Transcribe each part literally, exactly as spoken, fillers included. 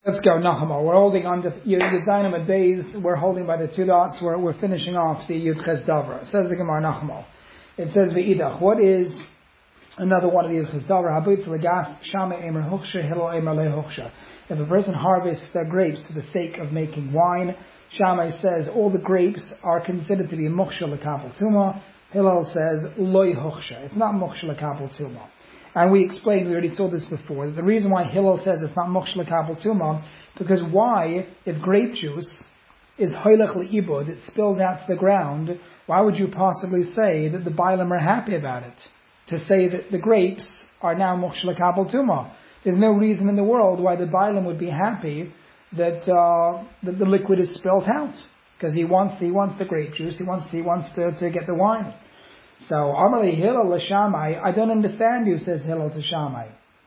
Let's go, Nachama. We're holding on to Yudzayin at days. We're holding by the two dots. We're, we're finishing off the Yud Ches Davra. Says the Gemara Nachama. It says Ve'idach. What is another one of the Yud Ches Davra? Habitz legas shama emer huksha hillel emer le huksha. If a person harvests the grapes for the sake of making wine, Shammai says all the grapes are considered to be muksha lekabel tuma. Hillel says loy huksha. It's not muksha lekabel tuma. And we explained, we already saw this before, that the reason why Hillel says it's not muksha lekabel tuma, because why, if grape juice is hoylech le'ibud, it spills out to the ground, why would you possibly say that the Bailam are happy about it? To say that the grapes are now muksha lekabel tuma. There's no reason in the world why the Bailam would be happy that uh, that the liquid is spilt out, because he wants he wants the grape juice, he wants he wants to, to get the wine. So Amarli Hillel l'Shammai, I don't understand you, says Hillel to Shammai.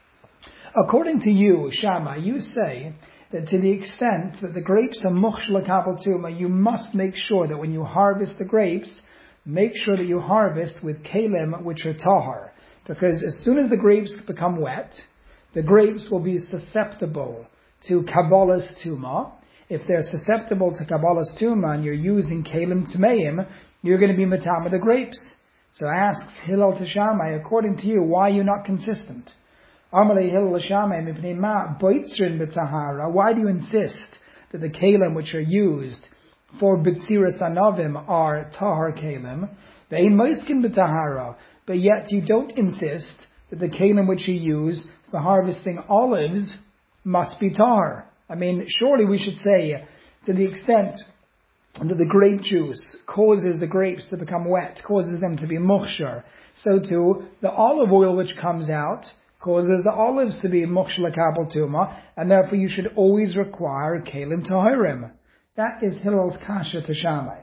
According to you, Shammai, you say that to the extent that the grapes are muksha lekabel tuma, you must make sure that when you harvest the grapes, make sure that you harvest with kalim which are tahar, because as soon as the grapes become wet, the grapes will be susceptible to kabbalas tuma. If they're susceptible to kabbalas tuma and you're using kalim tmeim, you're going to be matama the grapes. So asks Hillel to Shammai, according to you, why are you not consistent? Amalei Hillel Shammai mipnei ma boitzrin b'tahara. Why do you insist that the kalim which are used for b'tziras anavim are tahar kalim? Ve'in moiskin b'tahara. But yet you don't insist that the kalim which you use for harvesting olives must be tahar. I mean, surely we should say, to the extent that the grape juice causes the grapes to become wet, causes them to be muksher, so too the olive oil which comes out causes the olives to be muksher lekabel tuma, and therefore you should always require kalim tahirim. That is Hillel's kasha to Shammai.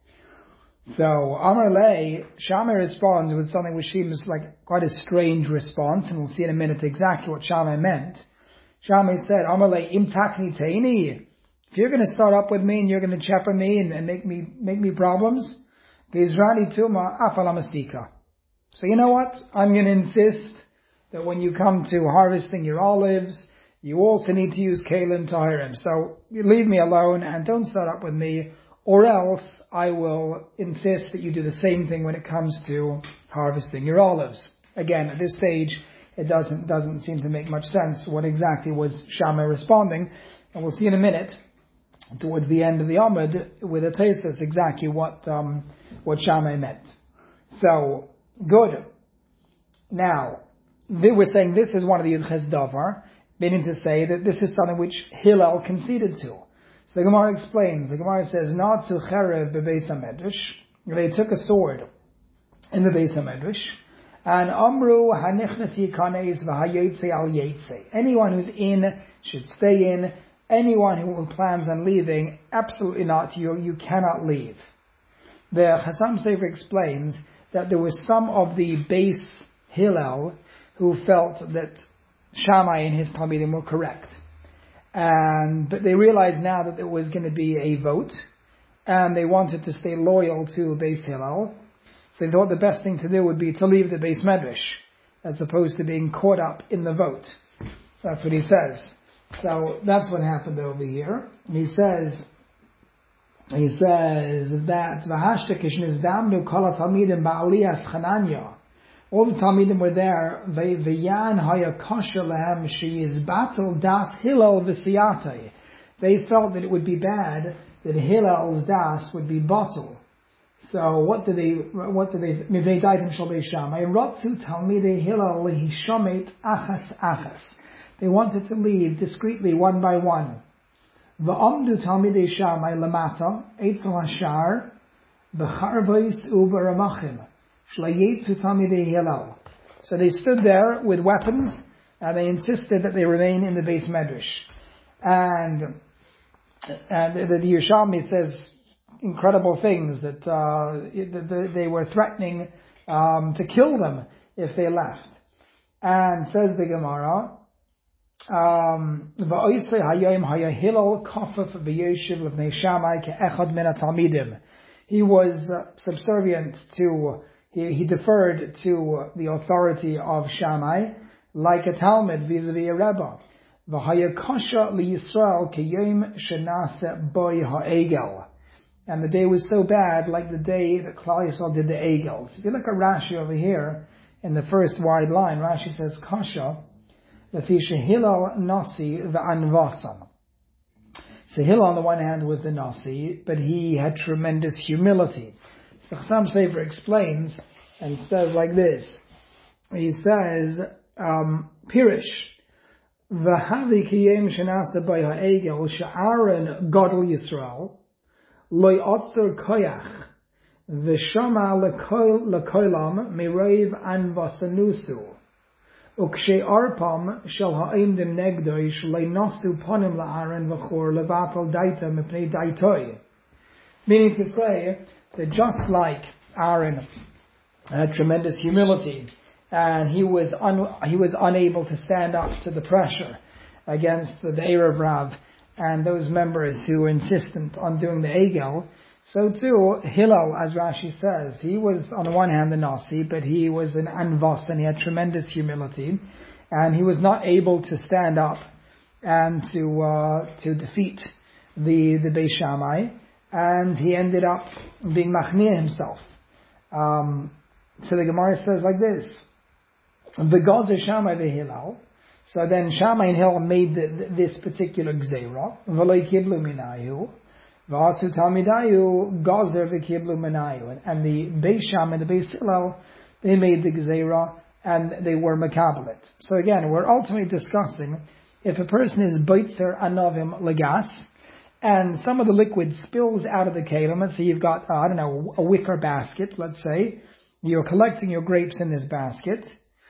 So Amar Lei, Shammai responds with something which seems like quite a strange response, and we'll see in a minute exactly what Shammai meant. Shammai said, Amar Lei im takni teini. If you're going to start up with me and you're going to chepper me and, and make me make me problems, Vizrani tuma afalamastika. So you know what? I'm going to insist that when you come to harvesting your olives, you also need to use kalim tahirim. So you leave me alone and don't start up with me, or else I will insist that you do the same thing when it comes to harvesting your olives. Again, at this stage, it doesn't doesn't seem to make much sense what exactly was Shammai responding, and we'll see in a minute, towards the end of the Amud, with a Tesis, exactly what um, what Shammai meant. So, good. Now, they were saying this is one of the Yud Ches Davar, meaning to say that this is something which Hillel conceded to. So the Gemara explains, the Gemara says, Natsu cherev bebeis HaMedrash, they took a sword in the Beis HaMedrash, and Amru hanichnas yikanes v'hayotze al yetze. Anyone who's in should stay in. Anyone who plans on leaving, absolutely not. You you cannot leave. The Chassam Sofer explains that there were some of the base Hillel who felt that Shammai and his Talmidim were correct, and but they realized now that there was going to be a vote, and they wanted to stay loyal to base Hillel. So they thought the best thing to do would be to leave the base Medrash, as opposed to being caught up in the vote. That's what he says. So that's what happened over here. He says, he says that v'hashtakish nizdamnu kol hatalmidim ba'aliyas chananya. All the talmidim were there. V'yan haya kasha lehem sheyizbatel das Hillel v'siyatei. They felt that it would be bad that Hillel's das would be bottled. So what do they? What do they? Mivnei daitim shel Beis Shammai rotzu talmidei Hillel lehishomet achas achas. They wanted to leave discreetly, one by one. V'amdu talmidei Shammai lamata eitzel hashar b'charvos u'baramachim shlayetzu talmidei Hillel. So they stood there with weapons, and they insisted that they remain in the base medrash. And and the, the Yerushalmi says incredible things that uh, they were threatening um, to kill them if they left. And says the Gemara, Um, he was uh, subservient to, he, he deferred to the authority of Shammai, like a Talmud vis-a-vis a Rebbe. V'haya kasha liyisrael kiyom shenase boy ha'egel. And the day was so bad, like the day that Klal Yisrael did the egels. If you look at Rashi over here, in the first wide line, Rashi says, kasha, l'fisha Hillel nasi v'anvasan. So Hillel on the one hand was the nasi, but he had tremendous humility. So Chassam Sofer explains, and he says like this, he says, um, Pirish, v'havi kiyem shenasa by ha'egel she'aron godel Yisrael, loy otzor koyach, v'shama lekoilam miroiv anvasanusu, ukshe arpam shel ha'imdim negdoish le'nasu ponim la'aron v'chor levatal daita mipnei daitoi. Meaning to say that just like Aaron had tremendous humility, and he was un, he was unable to stand up to the pressure against the, the Erev Rav and those members who were insistent on doing the Egel, so too Hillel, as Rashi says, he was on the one hand the Nasi, but he was an Anvas and he had tremendous humility, and he was not able to stand up and to uh, to defeat the the Beis Shammai, and he ended up being machnia himself. Um, so the Gemara says like this: "V'gazer Shammai v'Hillel." So then Shammai and Hillel made the, this particular gzeira. V'lo kiblu minayu, v'asu talmidayu gazer v'kiblu minayu. And the Beis Shammai and the Beis Hillel, they made the gzeira and they were makabelit. So again, we're ultimately discussing if a person is boitzer anovim legas, and some of the liquid spills out of the kelim. Let's say you've got, uh, I don't know, a wicker basket, let's say. You're collecting your grapes in this basket.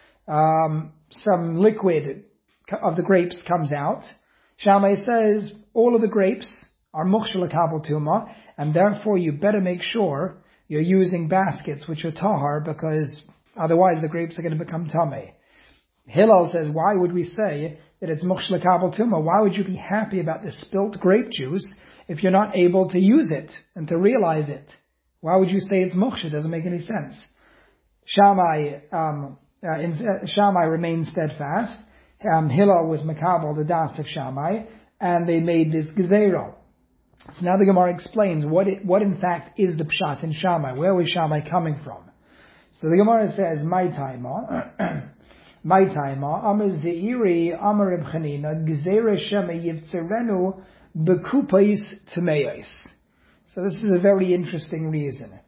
Um, some liquid of the grapes comes out. Shammai says all of the grapes are mukhshel kabel tuma, and therefore you better make sure you're using baskets which are tahar, because otherwise the grapes are going to become tameh. Hillel says, why would we say that it's mukhshel kabel tuma? Why would you be happy about the spilt grape juice if you're not able to use it and to realize it? Why would you say it's mukhshel? It doesn't make any sense. Shammai, um, uh, in, uh, Shammai remained steadfast. Um, Hillel was makabel, the das of Shammai, and they made this gezerah. So now the Gemara explains what it, what in fact is the pshat in Shammai. Where was Shammai coming from? So the Gemara says, my taima, my taima, amar zeiri, amar Reb Chanina, gezerah shema yivtzerenu bekupais tmeis. So this is a very interesting reason.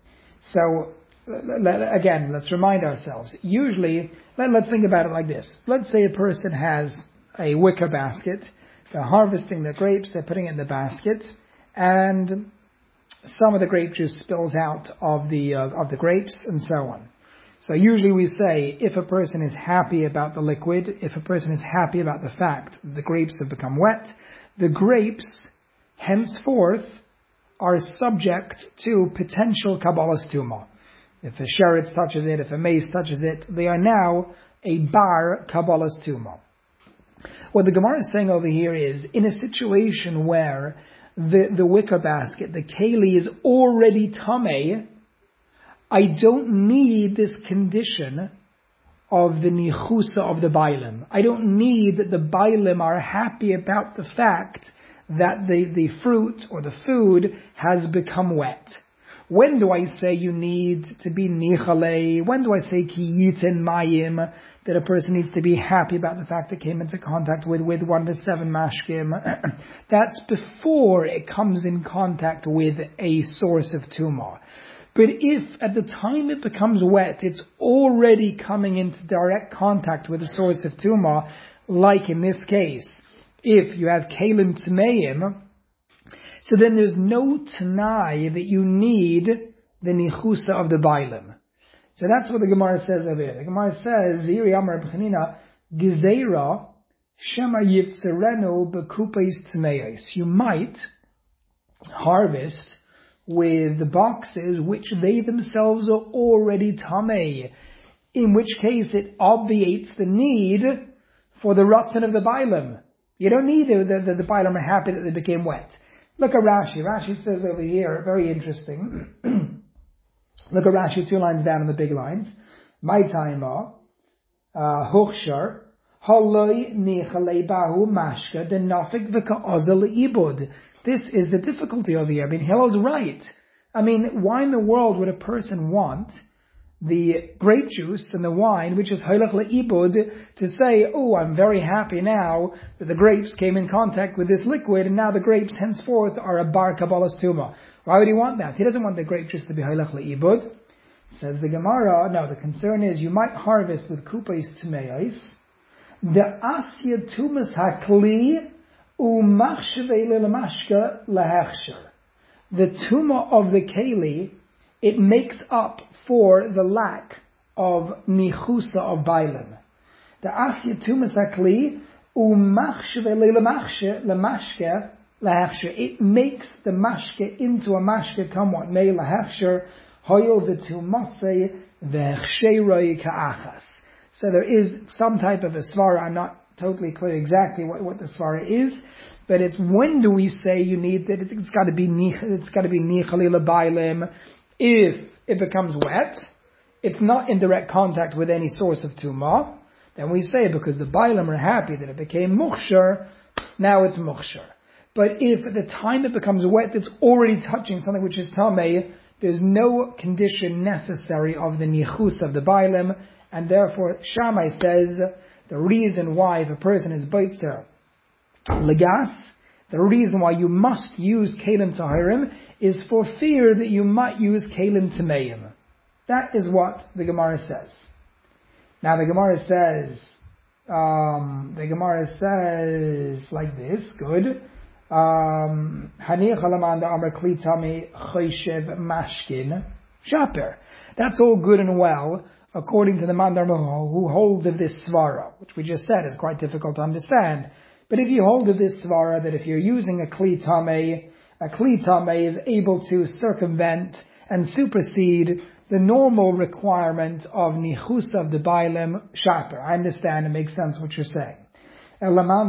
So, again, let's remind ourselves. Usually, let, let's think about it like this. Let's say a person has a wicker basket. They're harvesting the grapes. They're putting it in the basket, and some of the grape juice spills out of the uh, of the grapes, and so on. So usually we say if a person is happy about the liquid, if a person is happy about the fact that the grapes have become wet, the grapes henceforth are subject to potential kabbalas tumah. If a sheretz touches it, if a mace touches it, they are now a bar kabbalas tumah. What the Gemara is saying over here is, in a situation where the, the wicker basket, the keli, is already tameh, I don't need this condition of the nichusa of the bailim. I don't need that the bailim are happy about the fact that the, the fruit or the food has become wet. When do I say you need to be nichale? When do I say ki yitin mayim, that a person needs to be happy about the fact it came into contact with, with one of the seven mashkim? That's before it comes in contact with a source of tumah. But if at the time it becomes wet, it's already coming into direct contact with a source of tumah, like in this case, if you have kalim tmeim, so then there's no tanai that you need the nichusa of the bailim. So that's what the Gemara says over here. The Gemara says, Ziri Amar B'chanina, Gezeira Shema Yivtzerenu B'kupais Tmeis. You might harvest with the boxes which they themselves are already tamei, in which case it obviates the need for the ratzon of the bailim. You don't need the, the, the, the bailim are happy that they became wet. Look at Rashi. Rashi says over here, very interesting. Look at Rashi, two lines down in the big lines. My time, uh, Hochshar, Haloi nichalei bahu mashka the nafik v'ka'azal ibud. This is the difficulty over here. I mean, Hillel's right. I mean, why in the world would a person want the grape juice and the wine, which is haylach le'ibud, to say, oh, I'm very happy now that the grapes came in contact with this liquid, and now the grapes henceforth are a bar kabbalas tuma. Why would he want that? He doesn't want the grape juice to be haylach le'ibud. Says the Gemara, no, the concern is you might harvest with kupais tmeis, the asya tumas hakli umachshevei le'lamashka lehechsher. The tuma of the keli, it makes up for the lack of nichusa of bailim. The asya tumas hakli umachshevei le'lamashka lehechsher. It makes the mashke into a mashke kamwat mei lehechsher. So there is some type of a svara. I'm not totally clear exactly what, what the svara is, but it's when do we say you need that? It's, it's got to be it's got to be nichali lebailim. If it becomes wet, it's not in direct contact with any source of tumah. Then we say because the bailim are happy that it became mukhshar, now it's mukhshar. But if at the time it becomes wet, it's already touching something which is tamei. There's no condition necessary of the nichus of the bailim, and therefore Shammai says the reason why if a person is boitzer legas, the reason why you must use kelim tahirim is for fear that you might use kelim tameim. That is what the Gemara says. Now the Gemara says, um, the Gemara says like this, good. Um, That's all good and well, according to the Mandar who holds of this svara, which we just said is quite difficult to understand. But if you hold of this svara, that if you're using a kli tamei, a kli tamei is able to circumvent and supersede the normal requirement of nichus of the bailim shaper. I understand, it makes sense what you're saying. But according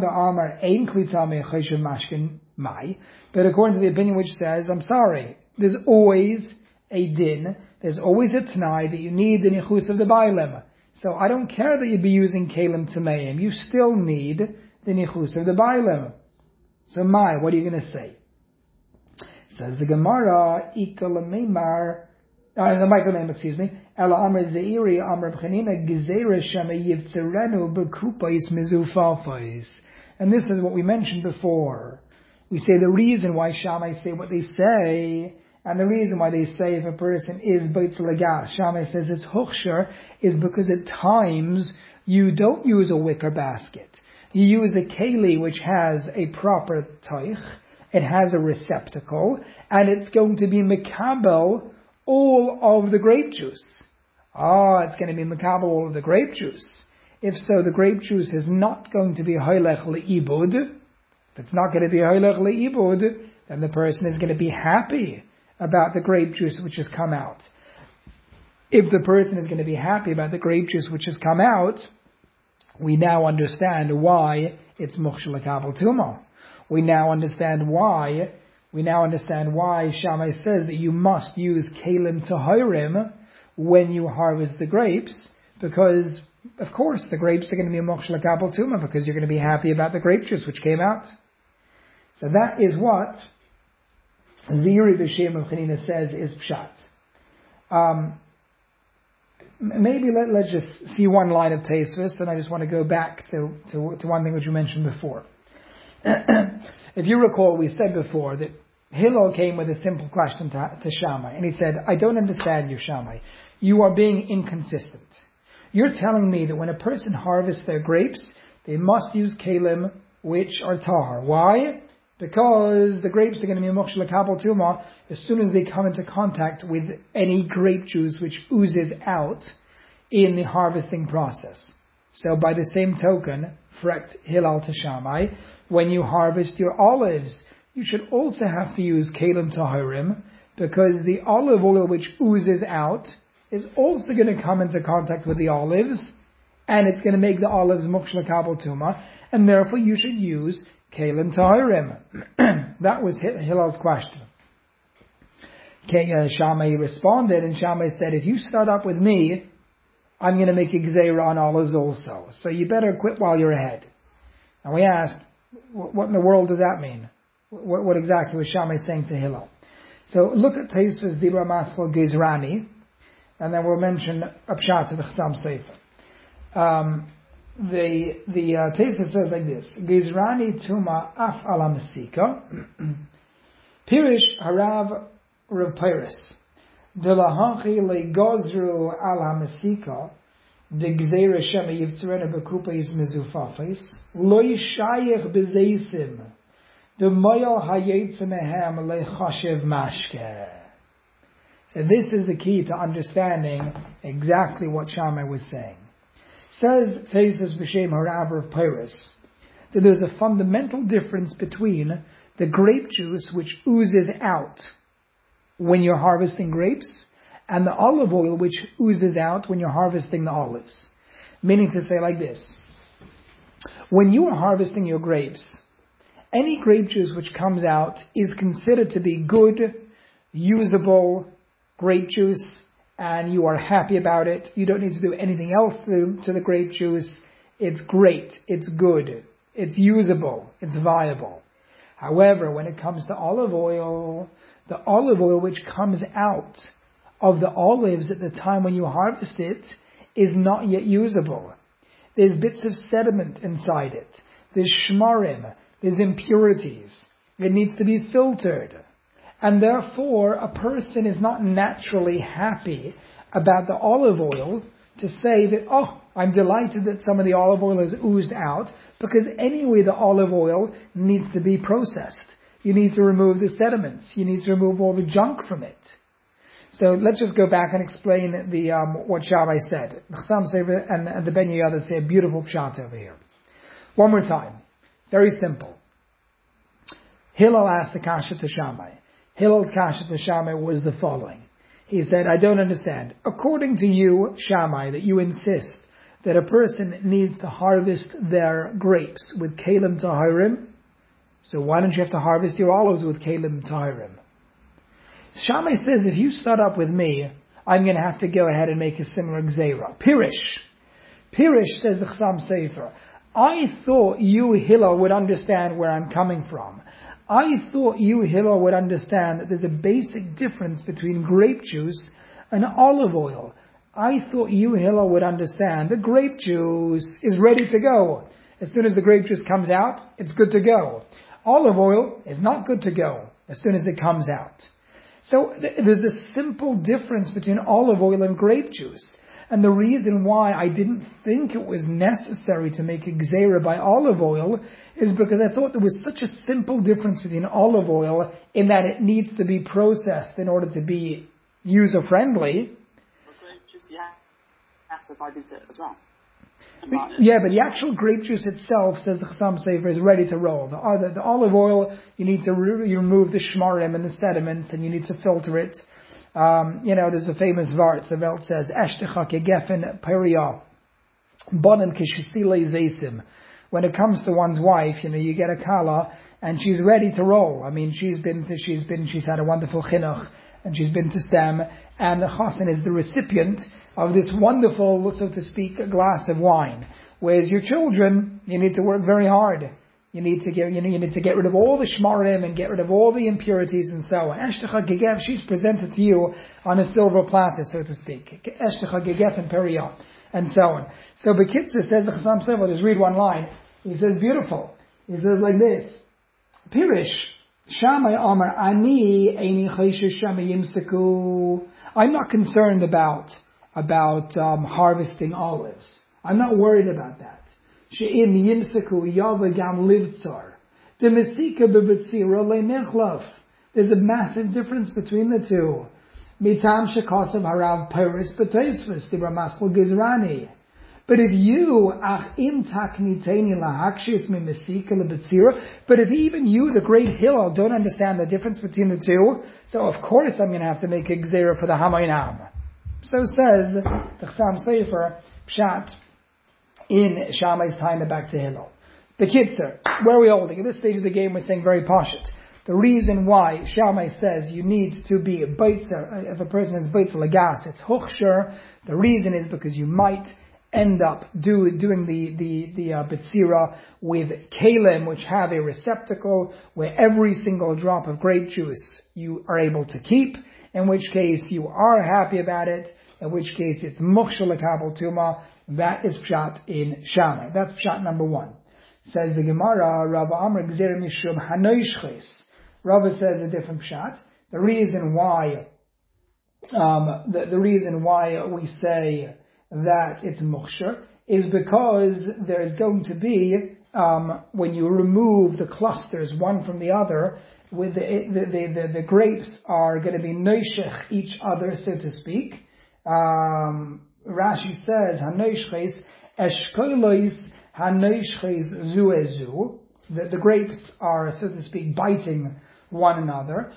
to the opinion which says, I'm sorry, there's always a din, there's always a t'nai that you need the nichus of the bailim. So I don't care that you'd be using kelim tameim, you still need the nichus of the bailim. So my, what are you going to say? Says the Gemara, Ikalamemar, Uh, the Michael name, excuse me. Ela Amr Zeiri Amr B'chanina Gezerah Shema Yivtzerenu B'Kupais Mizufafais. And this is what we mentioned before. We say the reason why Shammai say what they say, and the reason why they say if a person is Beitz Legas, Shammai says it's Huchsher, is because at times you don't use a wicker basket. You use a keli which has a proper taich, it has a receptacle, and it's going to be mekabel all of the grape juice. Ah, it's going to be mekabel all of the grape juice. If so, the grape juice is not going to be hoylech le'ibud. If it's not going to be hoylech le'ibud, then the person is going to be happy about the grape juice which has come out. If the person is going to be happy about the grape juice which has come out, we now understand why it's mukhshel lekabel tumah. We now understand why We now understand why Shammai says that you must use kelim tahirim when you harvest the grapes, because, of course, the grapes are going to be a moksha lekabel tumah, because you're going to be happy about the grape juice which came out. So that is what Ziri B'Shem of Chanina says is pshat. Um, maybe let, let's just see one line of Tosfos, and I just want to go back to, to, to one thing which you mentioned before. If you recall, we said before that Hillel came with a simple question to, to Shammai, and he said, I don't understand you, Shammai. You are being inconsistent. You're telling me that when a person harvests their grapes, they must use kelim which are tahar. Why? Because the grapes are going to be moksha lekabel tumah as soon as they come into contact with any grape juice which oozes out in the harvesting process. So by the same token, frekt Hillel to Shammai, when you harvest your olives, you should also have to use kelim tahirim, because the olive oil which oozes out is also going to come into contact with the olives, and it's going to make the olives moksha lekabel tumah, and therefore you should use kelim tahirim. That was Hillel's question. Okay, uh, Shammai responded, and Shammai said, if you start up with me, I'm going to make a gzeira on olives also. So you better quit while you're ahead. And we asked, what in the world does that mean? What, what exactly was Shammai saying to Hillel? So look at Tosfos Dibra Maskal Gizrani, and then we'll mention a pshat to the Chassam Sefer. Um, the the uh, Tosfos says like this: Gizrani Tuma Af Ala Masika Pirish Harav Rav Peiris Delahachi Le Gozru Ala Masika the Gzeira Shema Yivtzerena Bekupais Mizufafis Lo Yishayich Bezeisim the Moyal Hayetze Mehem Le Chashiv Mashke. So this is the key to understanding exactly what Shammai was saying. Says Tosfos B'Shem Harav Rav Peiris that there's a fundamental difference between the grape juice which oozes out when you're harvesting grapes and the olive oil which oozes out when you're harvesting the olives. Meaning to say like this: when you are harvesting your grapes, any grape juice which comes out is considered to be good, usable grape juice, and you are happy about it. You don't need to do anything else to, to the grape juice. It's great, it's good, it's usable, it's viable. However, when it comes to olive oil, the olive oil which comes out of the olives at the time when you harvest it is not yet usable. There's bits of sediment inside it. There's shmarim. There's impurities. It needs to be filtered. And therefore, a person is not naturally happy about the olive oil to say that, oh, I'm delighted that some of the olive oil has oozed out, because anyway the olive oil needs to be processed. You need to remove the sediments. You need to remove all the junk from it. So let's just go back and explain the um, what Shammai said. Chassam Sefer and, and the Ben Yehoyada say a beautiful pshat over here. One more time. Very simple. Hillel asked the kasha to Shammai. Hillel's kasha to Shammai was the following. He said, I don't understand. According to you, Shammai, that you insist that a person needs to harvest their grapes with kelim tahirim, so why don't you have to harvest your olives with kelim tahirim? Shammai says, if you start up with me, I'm going to have to go ahead and make a similar gzeira. Pirish. Pirish, says the Chassam Sefer, I thought you, Hillel, would understand where I'm coming from. I thought you, Hillel, would understand that there's a basic difference between grape juice and olive oil. I thought you, Hillel, would understand that grape juice is ready to go. As soon as the grape juice comes out, it's good to go. Olive oil is not good to go as soon as it comes out. So th- there's a simple difference between olive oil and grape juice. And the reason why I didn't think it was necessary to make a gzeira by olive oil is because I thought there was such a simple difference between olive oil in that it needs to be processed in order to be user-friendly. But grape juice, yeah, have to dilute it as well. Yeah, but the actual grape juice itself, says the Chassam Sefer, is ready to roll. The, the, the olive oil, you need to re- you remove the shmarim and the sediments, and you need to filter it. Um, you know, there's a famous vart. The vart says, "Eshtecha kegefen peria, bonim kishisile zeisim." When it comes to one's wife, you know, you get a kala, and she's ready to roll. I mean, she's been, to, she's been, she's had a wonderful chinuch, and she's been to STEM, and the chassan is the recipient of this wonderful, so to speak, glass of wine. Whereas your children, you need to work very hard. You need to get, you know, you need to get rid of all the shmarim and get rid of all the impurities and so on. Eshtecha gegev, she's presented to you on a silver platter, so to speak. Eshtecha gegev and periyah, and so on. So Bekitza says the Chassam Sefer, just read one line. He says, beautiful. He says like this: Pirish, Shammai Amar, Ani Eini Chayshish Shammai Yimseku. I'm not concerned about about um, harvesting olives. I'm not worried about that. She'in Yimseku Yavagam Livtzar. The Mesika Bebetzira Lenechlaf. There's a massive difference between the two. Mitam Shekasav Harav Peiris B'Tosfos Dibra Maskal Gizrani. But if you, ach im takniteni lahakshis mi mesika lebetzira, but if even you, the great Hillel, don't understand the difference between the two, so of course I'm going to have to make a gzeira for the Hamayinam. So says the Chassam Sefer Pshat in Shammai's time back to Hillel. The Kitzer, where are we holding? At this stage of the game we're saying very poshut. The reason why Shammai says you need to be a baitzer, if a person is baitzer lagas, it's hochsher. The reason is because you might end up do, doing the the the uh, betzira with kalim, which have a receptacle where every single drop of grape juice you are able to keep. In which case you are happy about it. In which case it's moksha lekabel tuma. That is pshat in Shammai. That's pshat number one. Says the Gemara, Rav Amr gzer mishum hanoishches. Rava says a different pshat. The reason why, um, the, the reason why we say that it's moksher is because there is going to be, um, when you remove the clusters one from the other, with the the, the, the, the grapes are going to be noishech each other, so to speak. Um, Rashi says, hanoishches eshkolos hanoishches zu ezu. The, the grapes are, so to speak, biting one another.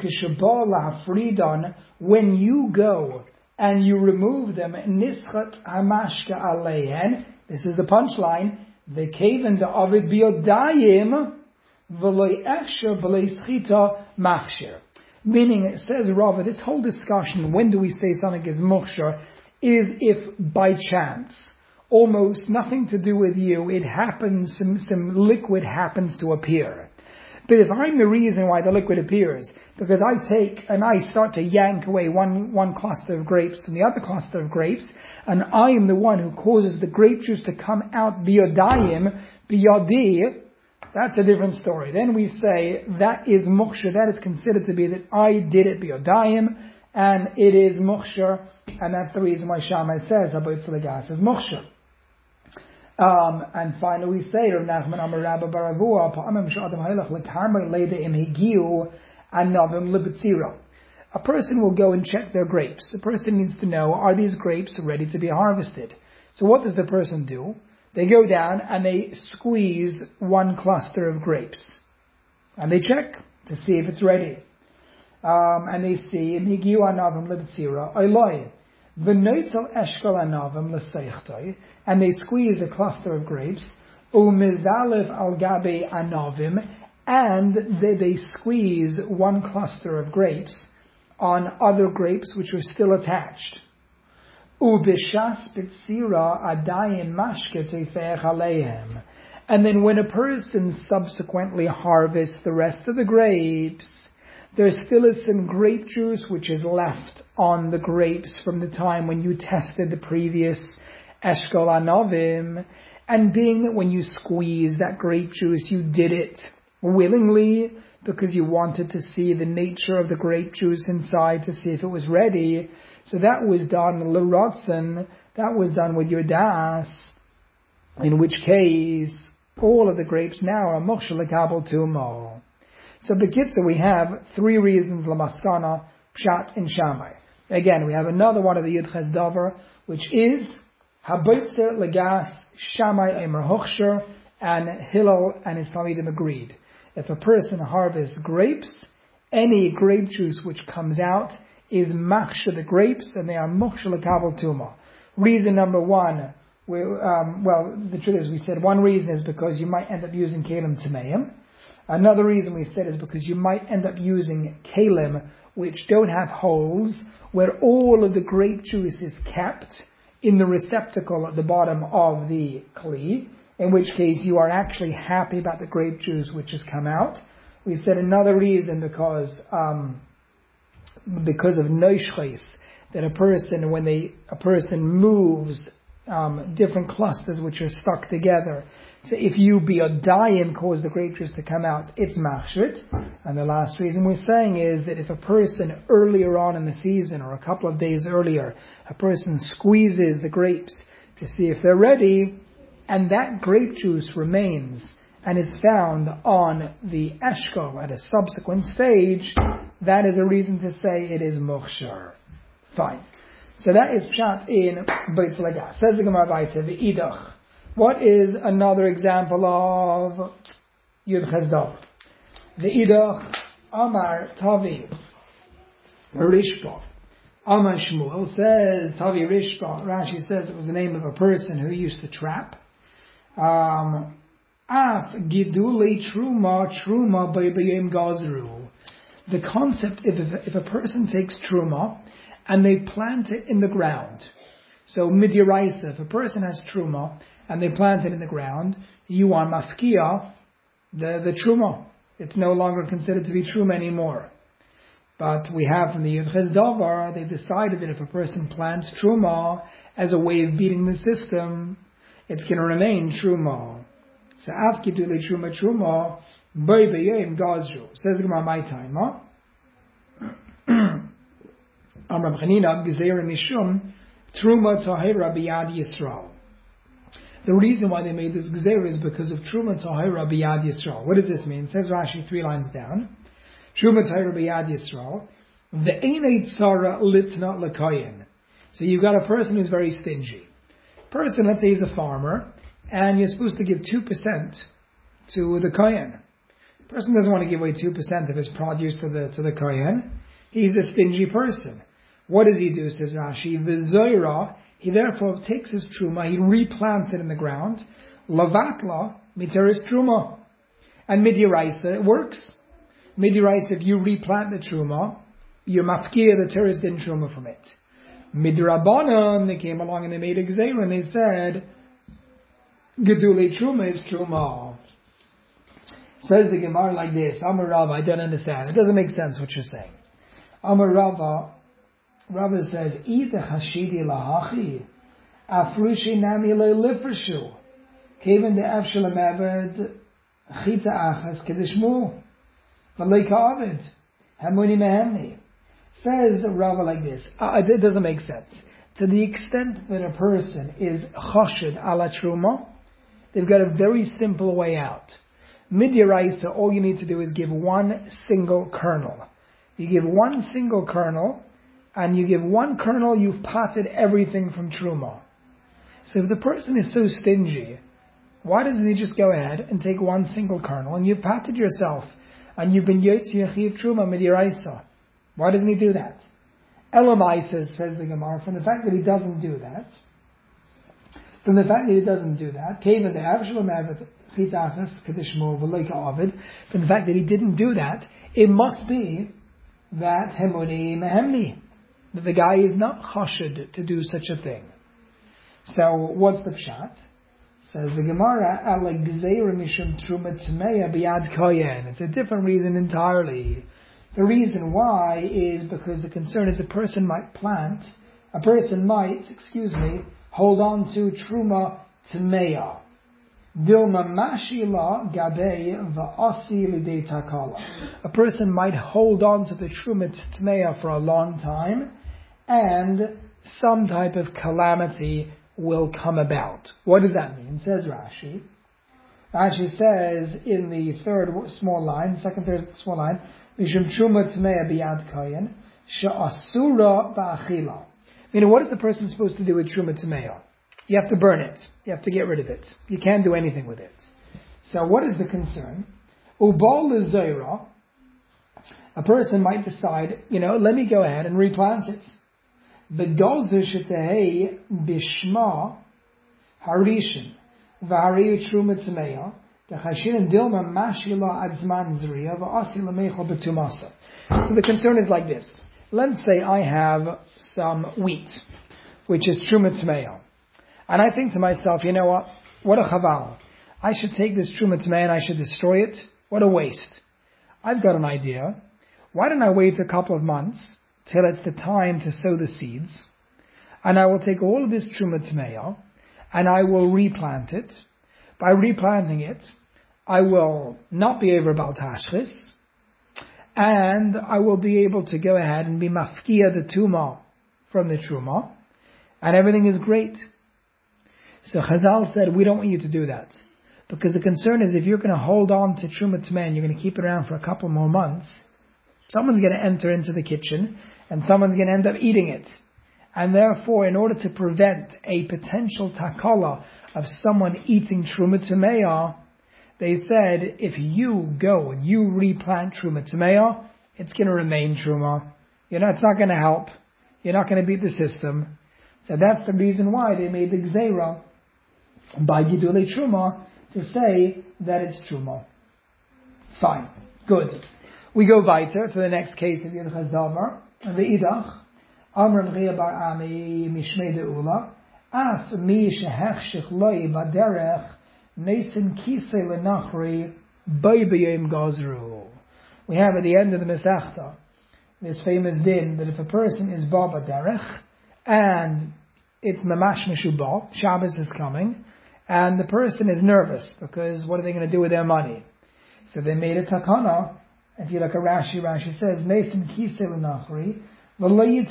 When you go and you remove them, nischat hamashka aleihen. This is the punchline. The kaven the avid biodayim v'loy efsher v'loy schita machshir. Meaning, it says Rava, this whole discussion, when do we say something is moksher, is if by chance, almost nothing to do with you, it happens, some, some liquid happens to appear. But if I'm the reason why the liquid appears, because I take and I start to yank away one, one cluster of grapes from the other cluster of grapes, and I am the one who causes the grape juice to come out biyodayim, biyodi, that's a different story. Then we say that is moksher, that is considered to be that I did it biyodayim, and it is moksher, and that's the reason why Shammai says about tzelagas is moksher. Um, and finally we say, Rav Nachman Amar Rabba Baravua, Pa'amim Sh'adam Hailach L'Karmei Leida Im Higiu Anavim L'Betzira. A person will go and check their grapes. The person needs to know, are these grapes ready to be harvested? So what does the person do? They go down and they squeeze one cluster of grapes. And they check to see if it's ready. Um, and they see, Im Higiu Anavim L'Betzira, Oiloi. And they squeeze a cluster of grapes, and they, they squeeze one cluster of grapes on other grapes which are still attached. And then when a person subsequently harvests the rest of the grapes, there still is some grape juice which is left on the grapes from the time when you tested the previous Eshkol Anovim. And being that when you squeezed that grape juice, you did it willingly because you wanted to see the nature of the grape juice inside to see if it was ready. So that was done l'rotzen, that was done with your das, in which case all of the grapes now are mokshe lekabel tumo. So Bekitza, we have three reasons lamaskana, pshat, and Shammai. Again, we have another one of the Yud Ches Davar, which is Haboitzer Legas Shammai Eimer Hochsher, and Hillel and his Talmidim agreed. If a person harvests grapes, any grape juice which comes out is machsha the grapes, and they are moksha lekabel tuma. Reason number one, we, um, well, the truth is we said one reason is because you might end up using kelim tameim. Another reason we said is because you might end up using kalim which don't have holes, where all of the grape juice is kept in the receptacle at the bottom of the kli, in which case you are actually happy about the grape juice which has come out. We said another reason because um, because of noishches, that a person, when they a person moves um, different clusters which are stuck together, so if you be a dayim cause the grape juice to come out, it's machshit. And the last reason we're saying is that if a person earlier on in the season, or a couple of days earlier, a person squeezes the grapes to see if they're ready, and that grape juice remains and is found on the eshkol at a subsequent stage, that is a reason to say it is moksher. Fine. So that is pshat in Beitz Lagas. Says the Gemara Vayte, v'idach. What is another example of Yud Ches Davar? V'idach Amar Tavi Rishpa. Amar Shmuel says, Tavi Rishpa, Rashi says it was the name of a person who used to trap. Um, Af gidule truma truma b'yim gazru. The concept, if, if a person takes truma and they plant it in the ground, so midiraisa, if a person has truma and they plant it in the ground, you are mafkia the, the truma. It's no longer considered to be truma anymore. But we have from the Yud Ches Davar, they decided that if a person plants truma as a way of beating the system, it's going to remain truma. So af gidule truma truma b'yim gazru. Says the Gemara, my time, huh? Amram Chanina Gezeira Mishum Truma Tahira Biyad Yisrael. The reason why they made this Gezeira is because of Truma Tahira Biyad Yisrael. What does this mean? It says Rashi three lines down. Truma Tahira Biyad Yisrael. The Einei Tzara Litna Lakayin. So you've got a person who's very stingy. Person, let's say he's a farmer, and you're supposed to give two percent to the Kohen. Person doesn't want to give away two percent of his produce to the to the Kohen. He's a stingy person. What does he do, says Rashi? V'zoira, he therefore takes his truma, he replants it in the ground. Lavatla, miteris truma. And midyaraisa, it works. Midyaraisa, if you replant the truma, you're mafkia the teres din truma from it. Midrabanan, they came along and they made a gzeira and they said, gedule truma is truma. Says the Gemara like this, Amar Rava, I don't understand. It doesn't make sense what you're saying. Amar Rava, Rava says, Ida Hashidi Lahachi, Afrushi Nami Le Lifreshu, Kaven de Avshalom Aved, Chita Achas Kedishmu, Valeka Avid, Hamuni Mehemni. Says Rava like this, uh, it doesn't make sense. To the extent that a person is Choshed ala Truma, they've got a very simple way out. Midyaraisa, all you need to do is give one single kernel. You give one single kernel, and you give one kernel, you've potted everything from Truma. So if the person is so stingy, why doesn't he just go ahead and take one single kernel, and you've potted yourself, and you've been Yotzi Yachiv Truma Midyaraisa? Why doesn't he do that? Elamai says, says the Gemara, from the fact that he doesn't do that, from the fact that he doesn't do that, Kaven de Avshalom Aved, from the fact that he didn't do that, it must be that Hemoni Mehemni, that the guy is not chashed to do such a thing. So what's the pshat? Says the Gemara, Ala Gzeira Mishum Truma Tmeya Biyad Koyen. It's a different reason entirely. The reason why is because the concern is a person might plant, a person might, excuse me, hold on to Truma Tmeya. Dilma mashila gabei va'asi lidei takala. A person might hold on to the trumat tmeya for a long time, and some type of calamity will come about. What does that mean? Says Rashi. Rashi says in the third small line, second, third small line, mishum truma tmeya biyad kayin she'asura ba'achila. Meaning, what is the person supposed to do with truma tmeya? You have to burn it. You have to get rid of it. You can't do anything with it. So what is the concern? Ubal l'zayra, a person might decide, you know, let me go ahead and replant it. V'golzu shetehei bishma harishin v'hariyu truma tmeya t'chashin dilma mashila adzman zriya v'asi l'meichel b'tumasa. So the concern is like this. Let's say I have some wheat, which is truma tmeya. And I think to myself, you know what? What a chaval. I should take this truma tmeya and I should destroy it. What a waste. I've got an idea. Why don't I wait a couple of months till it's the time to sow the seeds, and I will take all of this truma tmeya and I will replant it. By replanting it, I will not be over bal tashchis, and I will be able to go ahead and be mafkia the tuma from the truma, and everything is great. So Chazal said, we don't want you to do that. Because the concern is if you're going to hold on to Truma Tmei and you're going to keep it around for a couple more months, someone's going to enter into the kitchen and someone's going to end up eating it. And therefore, in order to prevent a potential takala of someone eating Truma Tmei, they said, if you go and you replant Truma Tmei, it's going to remain Truma. You know, it's not going to help. You're not going to beat the system. So that's the reason why they made the Gzeira by Gidulei Truma to say that it's truma. Fine. Good. We go weiter to the next case of Yud Ches Davar. The Idach. Amr Ria Bar Ami Mishmei De'ula. Af mi shehechshich loi baderech nesin kisei lenachri bay b'yom gazru. We have at the end of the Masechta this famous din that if a person is ba baderech and it's mamash meshubah, Shabbos is coming, and the person is nervous because what are they going to do with their money? So they made a takana. If you look at Rashi, Rashi says nesin kisei lenachri. We would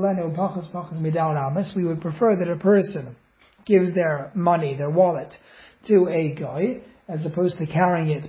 prefer that a person gives their money, their wallet, to a guy, as opposed to carrying it.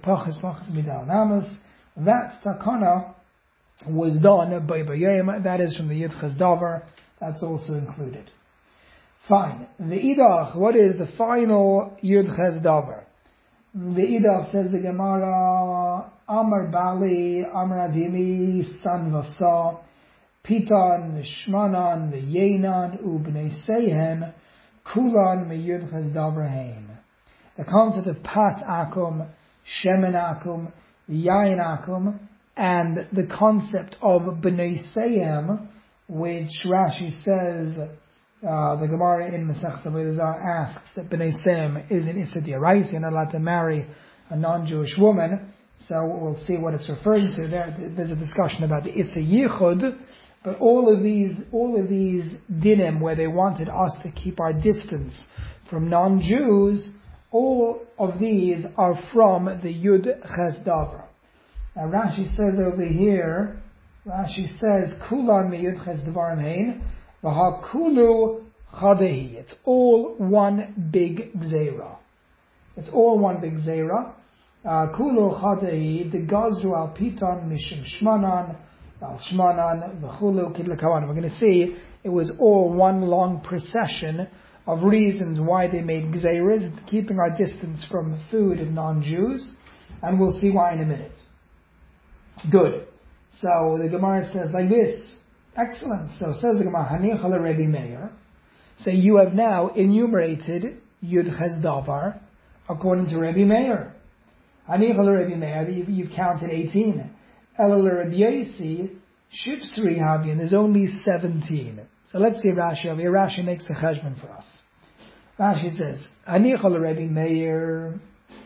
That takana was done by Bayayim, that is from the Yud Ches Davar, that's also included. Fine. The Idach, what is the final Yud Ches Davar? The Idach says the Gemara, Amar Bali, Amar Avimi, San Vasa, Pitan, Shmanan, Yenan, Ubnei Sehen, Kulan, Meyud Ches Davar Hain. The concept of Pas Akum, Shemen Akum, Yain Akum, and the concept of Bnei Sehen, which Rashi says, uh, the Gemara in Masechta Beitazar asks that Bnei Sehen is an Issa D'Oraisa, you're not allowed to marry a non-Jewish woman, so we'll see what it's referring to there. There's a discussion about the Issa Yichud. But all of these, all of these dinim where they wanted us to keep our distance from non-Jews, all of these are from the Yud Ches Davar. Now Rashi says over here, Rashi says, Kulan me Yud Ches Davar Hein, V'ha Kulu Chadehi. It's all one big gzeira. It's all one big gzeira. Kulu Chadehi, the Gazru al Pitan Mishim Shmanan, Shmanan, V'chulu, Kidla Kavan. We're going to see it was all one long procession of reasons why they made gzeiras, keeping our distance from food of non-Jews, and we'll see why in a minute. Good. So the Gemara says like this. Excellent. So says the Gemara, Hanichal Rebbe Meir. So you have now enumerated Yud Ches Davar according to Rebbe Meir. Hanichal Rebbe Meir, you've, you've counted eighteen. Elul Rabbi Yosi, Shivsri Havian, there's only seventeen. So let's see Rashi over here. Rashi makes the cheshbon for us. Rashi says, Anichal Rabbi Meir,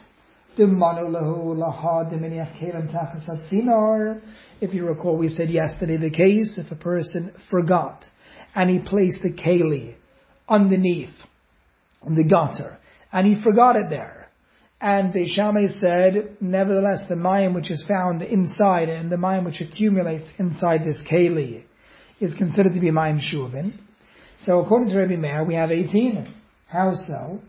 D'manu lahu laha d'miniach kelim tachas hatzinar. If you recall, we said yesterday the case, if a person forgot, and he placed the keli underneath the gutter, and he forgot it there. And the Shammai said, nevertheless, the mayim which is found inside and the mayim which accumulates inside this keli is considered to be mayim shuvin. So according to Rebbe Meir, we have eighteen. How so?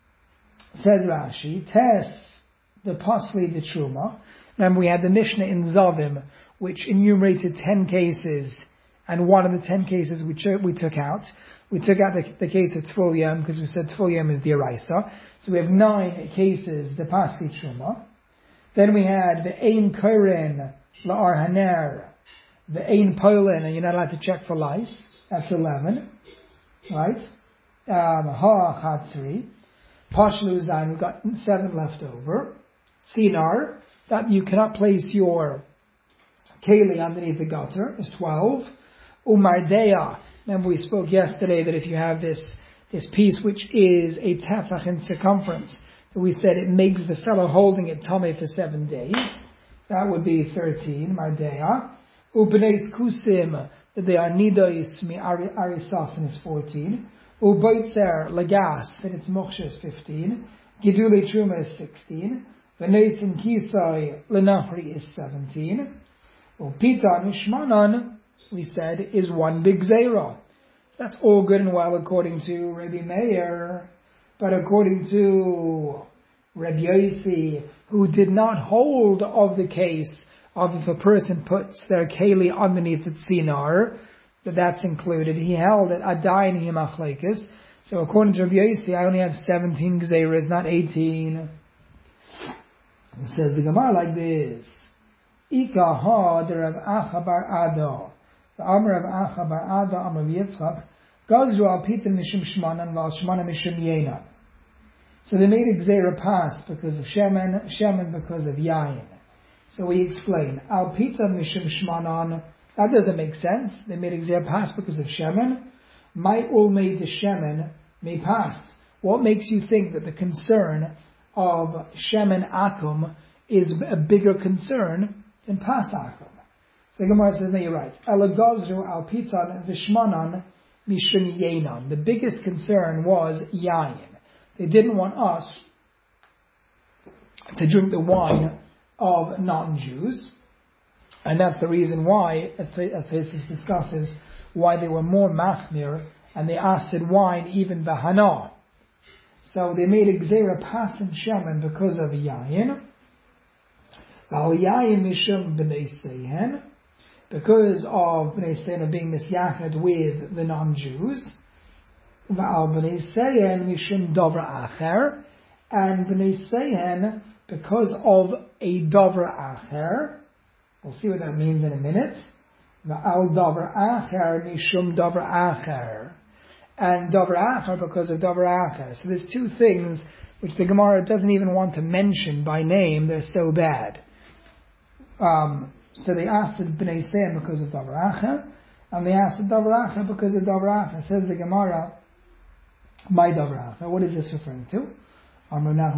Says Rashi, tests the pasli de truma. Remember, we had the Mishnah in Zavim, which enumerated ten cases, and one of the ten cases we, ch- we took out. We took out the, the case of Tful Yom because we said Tful Yom is the Eraisa. So we have nine cases, the Pasli Truma. Then we had the Ein Koren La'ar Haner, the Ein Polen, and you're not allowed to check for lice. That's eleven. Right? Um, ha Chatzri. Pashlu Zain, we've got seven left over. Sinar, that you cannot place your Keli underneath the gutter, is twelve. Umardeya. Remember we spoke yesterday that if you have this this piece which is a tefach in circumference, that we said it makes the fellow holding it tummy for seven days. That would be thirteen, Mardeya. Ubenes kusim, that they are nidois mi arisasin is fourteen. Uboitzer lagas, that it's moksha is fifteen. Gidule truma is sixteen. Venesin kisai lenafri is seventeen. Upita nishmanan, we said, is one big zera. That's all good and well according to Rabbi Meir, but according to Rabbi Yosi, who did not hold of the case of if a person puts their keli underneath the tzinar, that that's included. He held that adayin himachlekes. So according to Rabbi Yosi, I only have seventeen gzeras, not eighteen. It says the Gemara like this: Ika ha de Rav Acha bar Ada. The Amr of Acha bar Ada, Amr of Yitzchak, Gazru al Pitan Mishim Shmanan, Val Shmanan Mishim Yenan. So they made a gzeira pass because of shemen, shemen because of yayin. So we explain, al pita mishum shmanan, that doesn't make sense. They made a gzeira pass because of shemen. My ul made the shemen may pass. What makes you think that the concern of shemen akum is a bigger concern than pas akum? So the Gemara says, no, you're right. Elagazru al pitan vishmanan mishum yenan. The biggest concern was yayin. They didn't want us to drink the wine of non-Jews, and that's the reason why, as this discusses, why they were more machmir and they asked wine even bahana. So they made a gzeira pas in shemen because of yayin. Al yayin mishum b'nei sehen, because of b'nei sehen being misyached with the non-Jews. V'al b'nei sehen mishum dovra acher, and b'nei sehen because of a dovra acher. We'll see what that means in a minute. V'al dovra acher mishum dovra acher, and dovra acher because of dovra acher. So there's two things which the Gemara doesn't even want to mention by name. They're so bad. Um, so they asked b'nei sehen because of dovra acher, and they asked dovra acher because of dovra acher. Says the Gemara, my dovra acher. What is this referring to? They made a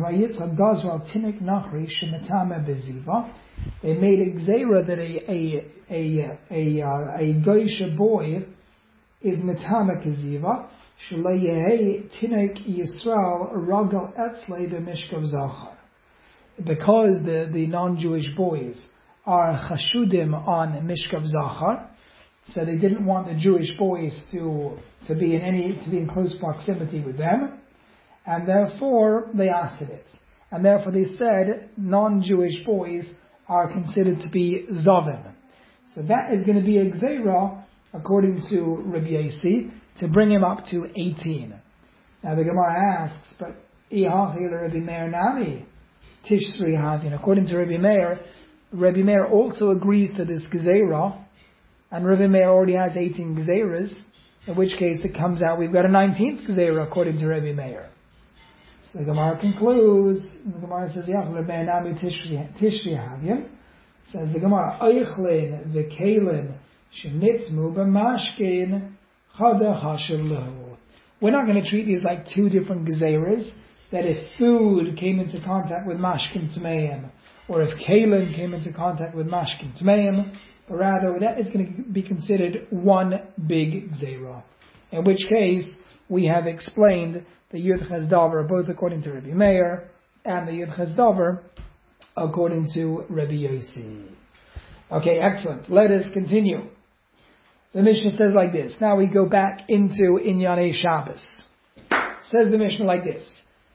gzeira that a a a a a, a goyish boy is metame keziva shleyehi tinek Yisrael ragal etzlei b'mishkav zachar, because the the non-Jewish boys are chashudim on mishkav zachar, so they didn't want the Jewish boys to to be in any to be in close proximity with them. And therefore, they asked it. And therefore they said, non-Jewish boys are considered to be Zavim. So that is going to be a Gzeira, according to Rabbi Yossi, to bring him up to eighteen. Now the Gemara asks, but Ihachi Rabbi Meir Nami, Tishri Hatin. According to Rabbi Meir, Rabbi Meir also agrees to this Gzeira, and Rabbi Meir already has eighteen Gezeiras, in which case it comes out, we've got a nineteenth Gezeira according to Rabbi Meir. The Gemara concludes, the Gemara says, yeah, Lebe'enami Tishri Havyan, says the Gemara, Eichlin v'keilin shenitzmu b'mashkin chada hasher lehu. We're not going to treat these like two different gezeiras, that if food came into contact with mashkin tmeim, or if kailin came into contact with mashkin tmeim, but rather that is going to be considered one big gezeira. In which case, we have explained the Yud Ches Davar, both according to Rabbi Meir, and the Yud Ches Davar, according to Rabbi Yossi. Okay, excellent. Let us continue. The Mishnah says like this. Now we go back into Inyanei Shabbos. Says the Mishnah like this.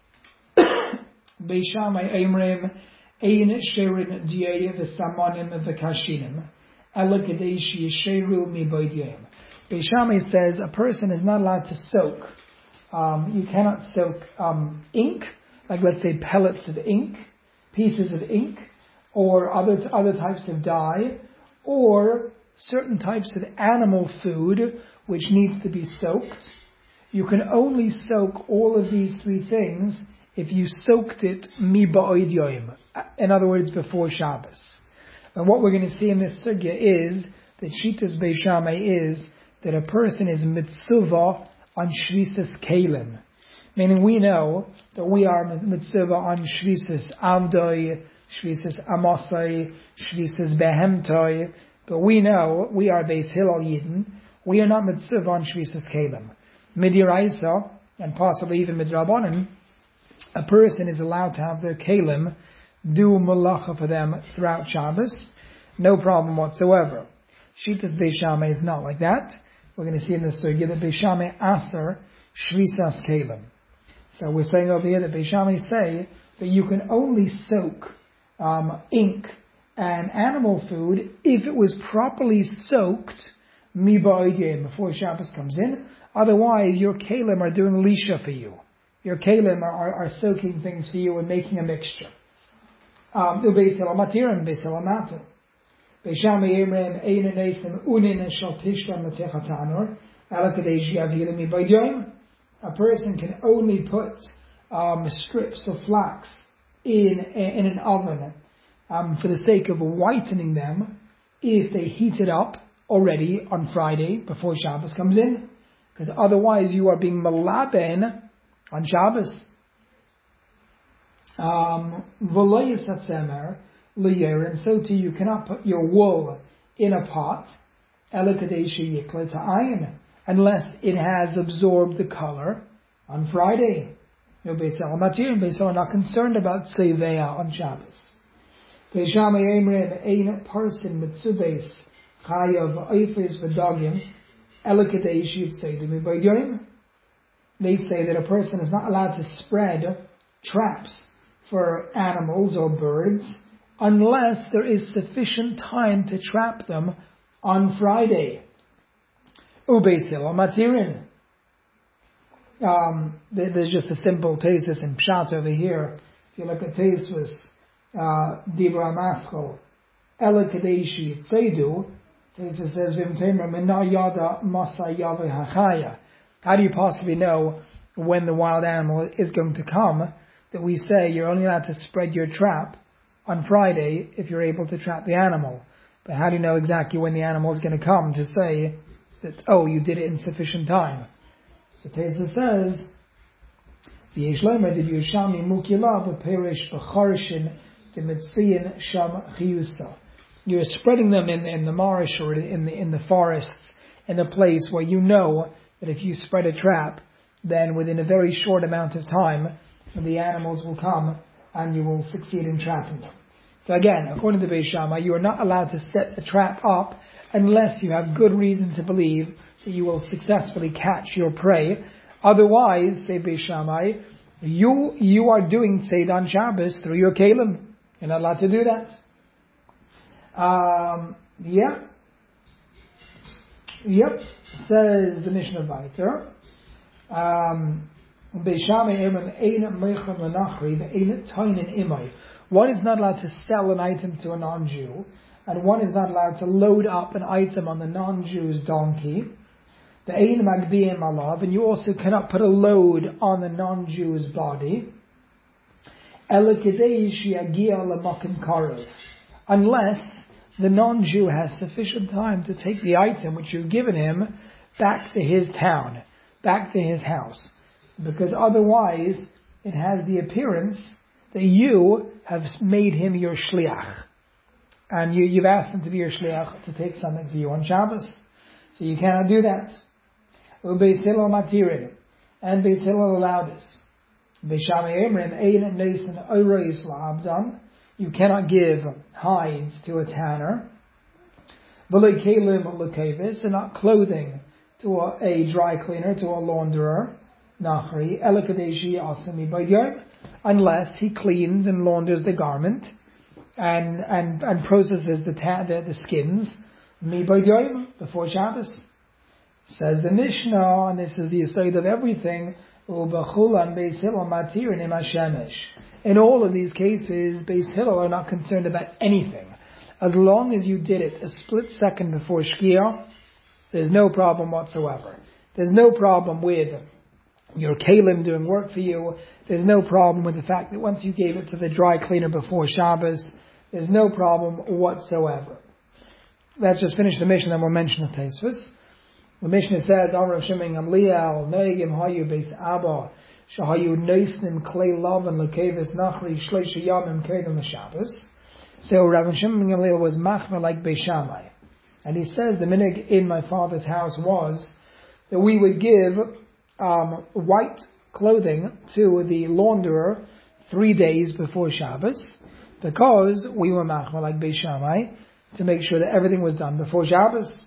Beishamai Eimrim, Ein Sherin Diei V'Samanim V'Kashinim, Ela Kadesh Yesheru Mi Boydiyim. Beishamai says a person is not allowed to soak. Um, you cannot soak um, ink, like let's say pellets of ink, pieces of ink, or other other types of dye, or certain types of animal food which needs to be soaked. You can only soak all of these three things if you soaked it mi ba'od yoim, in other words, before Shabbos. And what we're going to see in this sugya is that Shitas Beis Shammai is that a person is mitzvah on Shvisas Kalim. Meaning we know that we are mitzvah on Shvisas Avdoi, Shvisas Amosai, Shvisas Behemtoi, but we know we are Beis Hillel Yidden, we are not mitzvah on Shvisas Kalim. Midiraisa, and possibly even Midrabanan, a person is allowed to have their Kalim do malacha for them throughout Shabbos, no problem whatsoever. Shitas Beis Shammai is not like that. We're going to see in the sugya that Beis Shammai aser shvisas kalim. So we're saying over here that Beis Shammai say that you can only soak um, ink and animal food if it was properly soaked mi ba'odim before Shabbos comes in. Otherwise, your kalim are doing lisha for you. Your kalim are, are, are soaking things for you and making a mixture. Um, Beis Hillel matirin, Beis Hillel matir. A person can only put um, strips of flax in in an oven um, for the sake of whitening them if they heat it up already on Friday before Shabbos comes in, because otherwise you are being malaben on Shabbos. Um, and so too you cannot put your wool in a pot unless it has absorbed the color on Friday. No Beis Hillel Matir, Beis Hillel are not concerned about Tzeveah on Shabbos. Beis Shammai Eimrim ein parsin mitzudes chayav oifes v'dagim elakadesh yitzeidu mibaydoim. They say that a person is not allowed to spread traps for animals or birds unless there is sufficient time to trap them on Friday. Ubeis Hillel Matirin. Um, there's just a simple tesis in Pshat over here. If you look at tesis, uh, Dibra Maschel, Ela Kadeshi Tzeidu, tesis says, Vimtemer Mina Yada Masa Yave Hachaya. How do you possibly know when the wild animal is going to come? That we say you're only allowed to spread your trap on Friday if you're able to trap the animal. But how do you know exactly when the animal is going to come to say that, oh, you did it in sufficient time? So Teza says, you're spreading them in, in the marsh or in the in the forests in a place where you know that if you spread a trap, then within a very short amount of time, the animals will come and you will succeed in trapping them. So again, according to Beis Shammai, you are not allowed to set the trap up unless you have good reason to believe that you will successfully catch your prey. Otherwise, say Beis Shammai, you you are doing Seidan Shabbos through your kelim. You're not allowed to do that. Um, yeah. Yep. Says the Mishnah Vayter. Um, Beis Shammai Eimrim ein meicham lenachri ve'ein toinen imay. One is not allowed to sell an item to a non-Jew, and one is not allowed to load up an item on the non-Jew's donkey. The ein magbiyim alav, and you also cannot put a load on the non-Jew's body. Unless the non-Jew has sufficient time to take the item which you've given him back to his town, back to his house. Because otherwise it has the appearance that you have made him your shliach. And you, you've asked him to be your shliach to take something for you on Shabbos. So you cannot do that. Ubeis Hillel Matirin. And Beis Hillel allowed this. Beis Shammai Eimrim ein neisen oreis la'abdan. You cannot give hides to a tanner. V'lo kelim l'kevis, and not clothing to a, a dry cleaner, to a launderer. Nachri ela kadeshi asami b'yom, unless he cleans and launders the garment and and and processes the ta- the, the skins mi b'yom before Shabbos. Says the Mishnah, and this is the aside of everything. U'b'chulan Beis Hillel matirin im hashemesh. In all of these cases, Beis Hillel are not concerned about anything. As long as you did it a split second before Shkia, there's no problem whatsoever. There's no problem with your kalim doing work for you. There's no problem with the fact that once you gave it to the dry cleaner before Shabbos, there's no problem whatsoever. Let's just finish the Mishnah, then we'll mention the Tosfos. The Mishnah says, Amar Shimon Gamliel, Noegim hayu beis Abba, shahayu noisnim klei lavan lekevis nachri shleisha yamim kedem l'Shabbos. So Rav Shimon Gamliel was machmer like Beis Shammai. And he says, the minig in my father's house was that we would give um, white clothing to the launderer three days before Shabbos, because we were machmer like Beis Shammai to make sure that everything was done before Shabbos.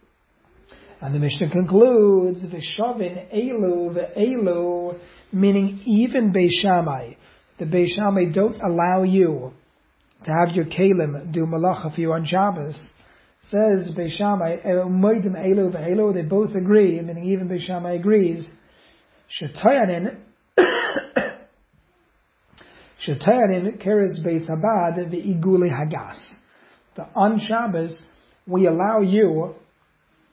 And the Mishnah concludes, V'shavin elu ve'elu, meaning even Beis Shammai, the Beis Shammai don't allow you to have your kalim do malacha for you on Shabbos. Says Beis Shammai, Moedim elu ve'elu, they both agree, meaning even Beis Shammai agrees, Shetayanin, Shetayanin keres Beis Habad ve'iguli hagas. That on Shabbos, we allow you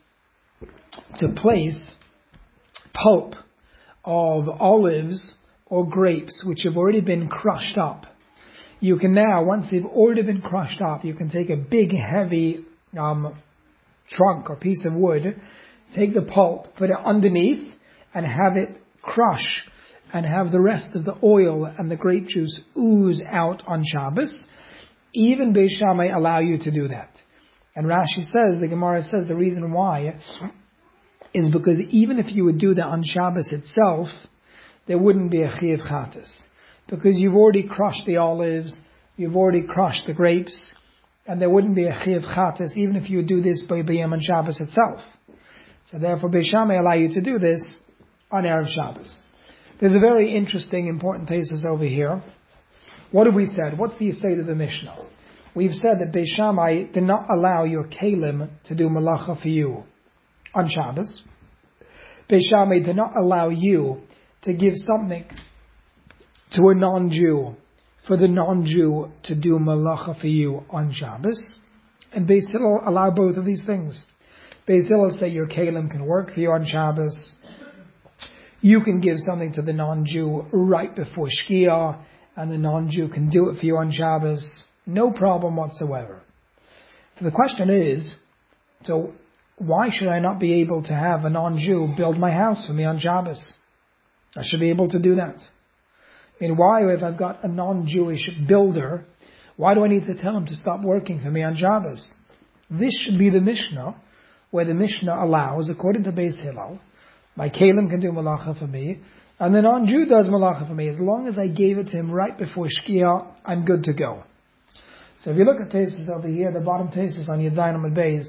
to place pulp of olives or grapes which have already been crushed up, you can now, once they've already been crushed up, you can take a big heavy um, trunk or piece of wood, take the pulp, put it underneath, and have it crush, and have the rest of the oil and the grape juice ooze out on Shabbos. Even Beis Shammai allow you to do that. And Rashi says, the Gemara says, the reason why is because even if you would do that on Shabbos itself, there wouldn't be a Chiyuv Chatas. Because you've already crushed the olives, you've already crushed the grapes, and there wouldn't be a Chiyuv Chatas even if you would do this by B'yam on Shabbos itself. So therefore Beis Shammai allow you to do this on Erev Shabbos. There's a very interesting, important thesis over here. What have we said? What's the state of the Mishnah? We've said that Beis Shammai did not allow your Kalim to do Malacha for you on Shabbos. Beis Shammai did not allow you to give something to a non-Jew for the non-Jew to do Malacha for you on Shabbos. And Beis Hillel allow both of these things. Beis Hillel say your Kalim can work for you on Shabbos. You can give something to the non-Jew right before Shkia, and the non-Jew can do it for you on Shabbos. No problem whatsoever. So the question is, so why should I not be able to have a non-Jew build my house for me on Shabbos? I should be able to do that. I mean, why, if I've got a non-Jewish builder, why do I need to tell him to stop working for me on Shabbos? This should be the Mishnah, where the Mishnah allows, according to Beis Hillel, my Kalim can do Malacha for me, and the non-Jew does Malacha for me. As long as I gave it to him right before Shkia, I'm good to go. So if you look at Tesis over here, the bottom Tesis on Yud Zayin Amud Beis,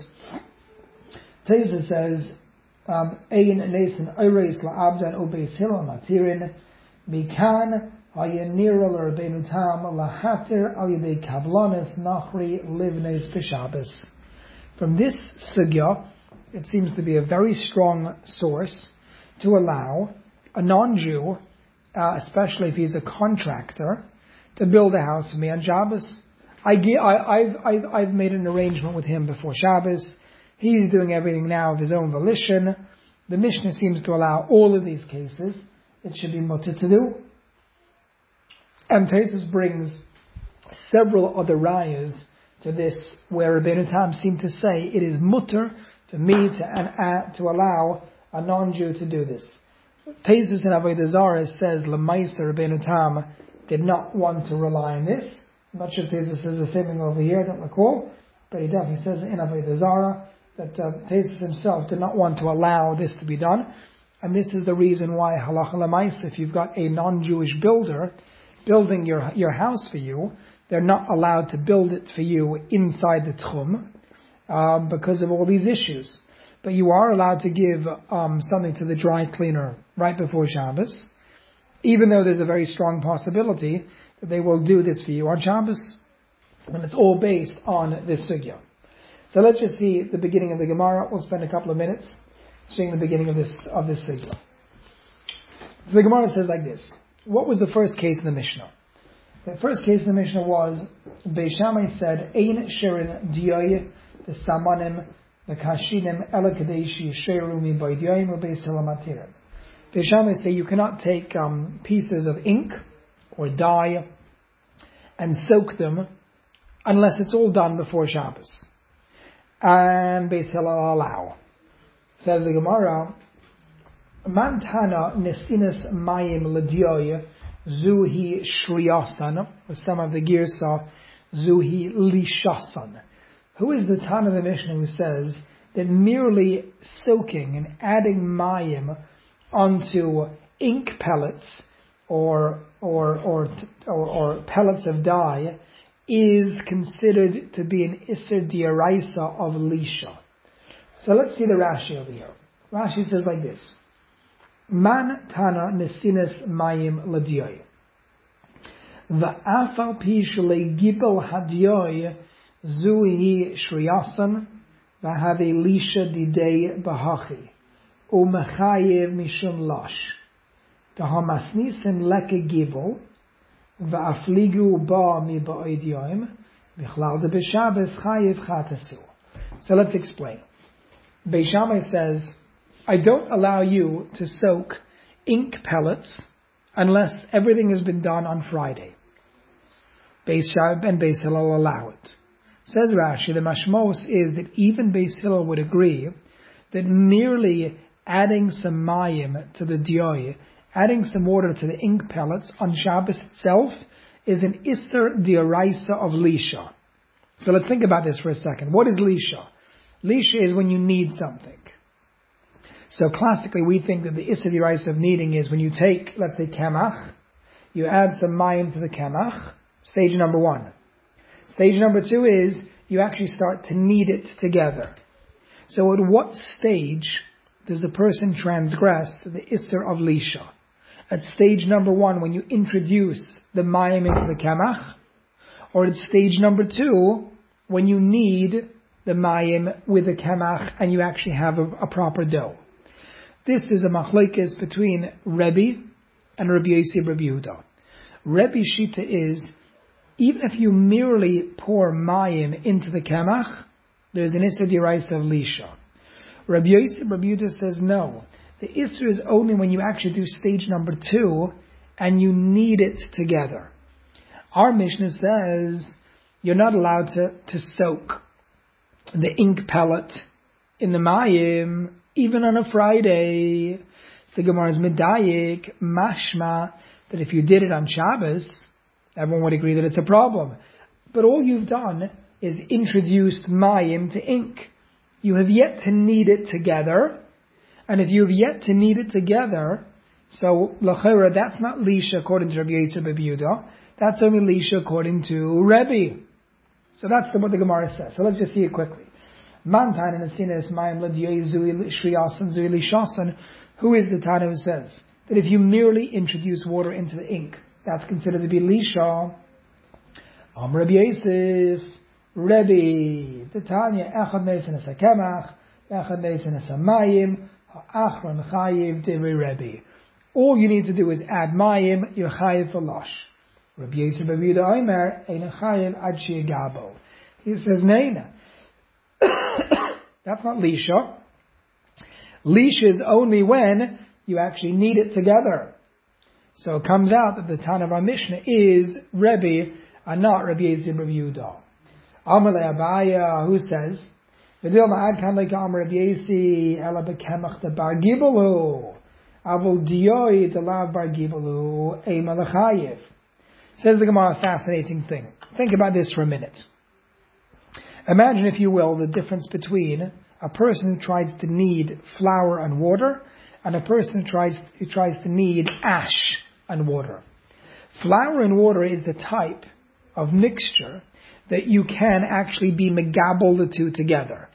Tesis says, Ein Neisen Oreis La'abdan Ubeis Hillel Matirin Mikan Hayenira L'Rabbeinu Tam Lahatir Al Yedei Kablanis Nachri Livnes B'Shabbos. From this sugya, it seems to be a very strong source to allow a non-Jew, uh, especially if he's a contractor, to build a house for me on Shabbos. I, I, I've, I've, I've made an arrangement with him before Shabbos. He's doing everything now of his own volition. The Mishnah seems to allow all of these cases. It should be mutter to do. And Tesis brings several other rayas to this, where Rabbeinu Tam seemed to say it is mutter to me to, uh, to allow a non-Jew to do this. Tesis in Avodah Zarah says Lamaisa Rabbeinu Tam did not want to rely on this. I'm not sure if Tesis says the same thing over here, I don't recall, but he definitely says in Avodah Zarah that uh, Tesis himself did not want to allow this to be done. And this is the reason why halacha lemaisa, if you've got a non-Jewish builder building your your house for you, they're not allowed to build it for you inside the tchum um, because of all these issues. But you are allowed to give um, something to the dry cleaner right before Shabbos, even though there's a very strong possibility that they will do this for you on Shabbos, and it's all based on this sugya. So let's just see the beginning of the Gemara. We'll spend a couple of minutes seeing the beginning of this of this sugya. The Gemara says like this: what was the first case in the Mishnah? The first case in the Mishnah was Beis Shammai said, "Ein shirin diyoy the samanim the kashinim ela kadeshi sheru mi b'diyoyim u'beis hilamatirim." Beis Shammai say you cannot take um, pieces of ink or dye and soak them unless it's all done before Shabbos. And Beis Hillel allow. Says the Gemara, Mantana nesinas mayim ledioy zuhi shriyasan, with some of the girsa zuhi lishasan. Who is the Tana of the Mishnah who says that merely soaking and adding mayim onto ink pellets or or or or, or pellets of dye is considered to be an Isser Diaraisa of Lisha? So let's see the Rashi over here. Rashi says like this: Man Tana Nesinas Mayim Ladioy. Va'afal pi shalei gibel hadioy zuhi shriyasan v'have Lisha didei bahachi u'mechayev mishum lash tahamasnisim leke gibel va'afligu ba mi ba'idyoim v'chlal de b'shabes chayev chatasu. So let's explain. Beis Shammai says, I don't allow you to soak ink pellets unless everything has been done on Friday. Beis Shammai and Beis Hillel allow it. Says Rashi, the mashmos is that even Beis Hillel would agree that merely adding some mayim to the dioy, adding some water to the ink pellets on Shabbos itself, is an Isser D'Oraisa of Lisha. So let's think about this for a second. What is Lisha? Lisha is when you need something. So classically we think that the Isser D'Oraisa of needing is when you take, let's say, Kemach, you add some mayim to the Kemach, stage number one. Stage number two is you actually start to knead it together. So at what stage does a person transgress the Isser of Lisha? At stage number one, when you introduce the mayim into the Kemach, or at stage number two, when you knead the mayim with the Kemach and you actually have a, a proper dough. This is a machlokes between Rebbe and Rabbi Yossi Rabbi Yehuda. Rebbe's shita is, even if you merely pour mayim into the Kemach, there's an Isser D'Oraisa of Lisha. Rabbi Yossi Rabbi Yehuda says no. The Isser is only when you actually do stage number two and you knead it together. Our Mishnah says you're not allowed to, to soak the ink pellet in the mayim even on a Friday. So the Gemara's medayik, mashma, that if you did it on Shabbos, everyone would agree that it's a problem. But all you've done is introduced mayim to ink. You have yet to knead it together. And if you have yet to knead it together, so l'chera, that's not Lisha according to Rabbi Yossi Rabbi Yehuda. That's only Lisha according to Rebbe. So that's the, what the Gemara says. So let's just see it quickly. Mantan and Asinas Mayim Ladiyei Zui Shriyasan Zui Lishasan. Who is the Tana who says that if you merely introduce water into the ink, that's considered to be Lisha? Am Rabbi Yosef, Rebbe, the Tanya Echad Meisen Asa Kemach, Echad Meisen Asa Mayim. All you need to do is add mayim, you're chayiv for losh. Rabbi Yossi Rabbi Yehuda Omer, ein chayiv ad she'gabo. He says, neina. That's not lisha. Lisha is only when you actually knead it together. So it comes out that the Tana of our Mishnah is Rebbe and not Rabbi Yossi Rabbi Yehuda. Amar le Abaya, who says, Says the Gemara, a fascinating thing. Think about this for a minute. Imagine, if you will, the difference between a person who tries to knead flour and water and a person who tries, who tries to knead ash and water. Flour and water is the type of mixture that you can actually be megabel the two together.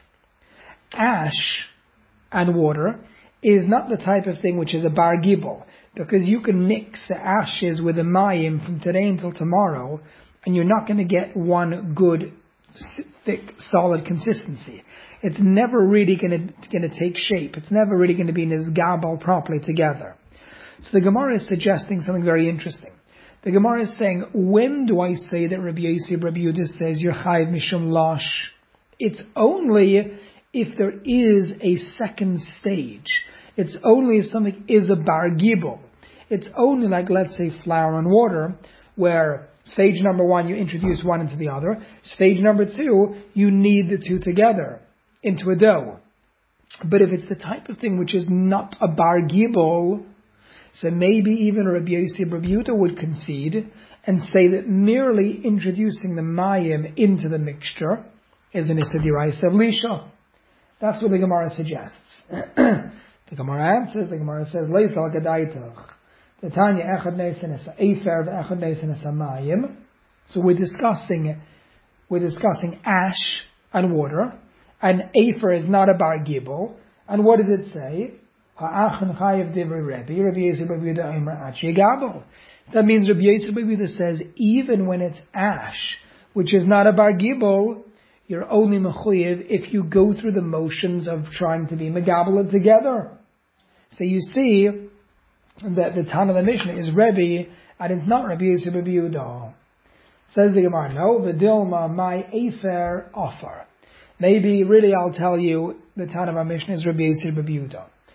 Ash and water is not the type of thing which is a bar gibel, because you can mix the ashes with the mayim from today until tomorrow, and you're not going to get one good, thick, solid consistency. It's never really going to going to take shape. It's never really going to be nizgabel properly together. So the Gemara is suggesting something very interesting. The Gemara is saying, when do I say that Rabbi Yossi Rabbi Yehuda says you're chayiv mishum losh? It's only if there is a second stage. It's only if something is a bar gibel. It's only like, let's say, flour and water, where stage number one, you introduce one into the other. Stage number two, you knead the two together into a dough. But if it's the type of thing which is not a bar gibel, so maybe even Rabbi Yossi Rabbi Yehuda would concede and say that merely introducing the mayim into the mixture is an Isser D'Oraisa of Lisha. That's what the Gemara suggests. The Gemara answers, the Gemara says, Leisal Gadaitach. The Tanya Echad Neisen Esa Efer Echad Neisen Esa Mayim. So we're discussing, we're discussing ash and water, and Efer is not a bar gibel. And what does it say? Ha'achan chayiv divrei Rebbe, Rabbi Yossi Rabbi Yehuda Omer ad she'gabel. That means Rabbi Yossi Rabbi Yehuda says, even when it's ash, which is not a bar gibel, you're only mechuyev if you go through the motions of trying to be megabel it together. So you see that the Tana of the Mishnah is Rebbe, and it's not Rabbi Yossi Rabbi Yehuda. Says the Gemara, no, v'dilma my efer offer. Maybe, really, I'll tell you, the Tana of our Mishnah is Rabbi Yossi Rabbi Yehuda.